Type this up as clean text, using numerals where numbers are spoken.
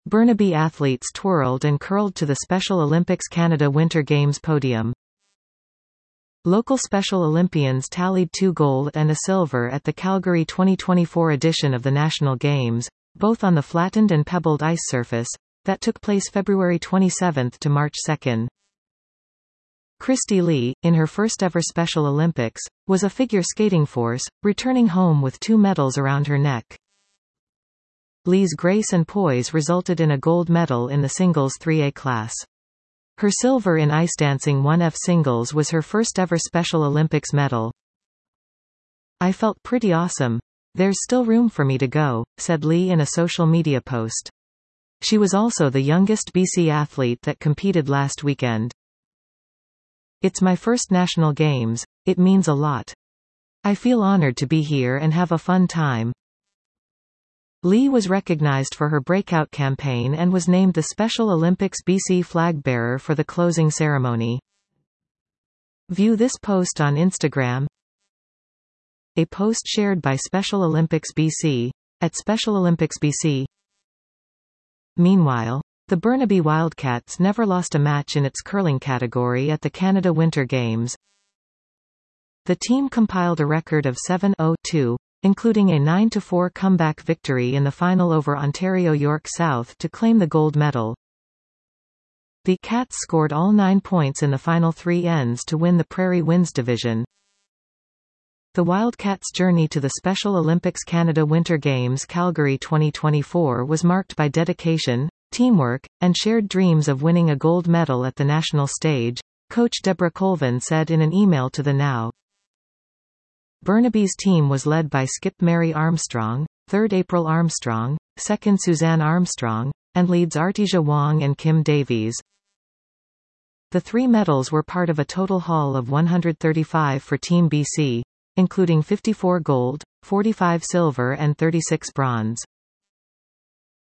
Burnaby athletes twirled and curled to the Special Olympics Canada Winter Games podium. Local Special Olympians tallied 2 gold and a silver at the Calgary 2024 edition of the National Games, both on the flattened and pebbled ice surface, that took place February 27 to March 2. Christy Lee, in her first-ever Special Olympics, was a figure skating force, returning home with 2 medals around her neck. Lee's grace and poise resulted in a gold medal in the singles 3A class. Her silver in ice dancing 1F singles was her first-ever Special Olympics medal. "I felt pretty awesome. There's still room for me to go," said Lee in a social media post. She was also the youngest BC athlete that competed last weekend. "It's my first National Games. It means a lot. I feel honored to be here and have a fun time." Lee was recognized for her breakout campaign and was named the Special Olympics BC flag bearer for the closing ceremony. View this post on Instagram. A post shared by Special Olympics BC, at Special Olympics BC. Meanwhile, the Burnaby Wildcats never lost a match in its curling category at the Canada Winter Games. The team compiled a record of 7-0-2, including a 9-4 comeback victory in the final over Ontario York South to claim the gold medal. The Cats scored all 9 points in the final 3 ends to win the Prairie Winds division. The Wildcats' journey to the Special Olympics Canada Winter Games Calgary 2024 was marked by dedication, teamwork, and shared dreams of winning a gold medal at the national stage, coach Deborah Colvin said in an email to the Now. Burnaby's team was led by skip Mary Armstrong, 3rd April Armstrong, 2nd Suzanne Armstrong, and leads Artesia Wong and Kim Davies. The 3 medals were part of a total haul of 135 for Team BC, including 54 gold, 45 silver and 36 bronze.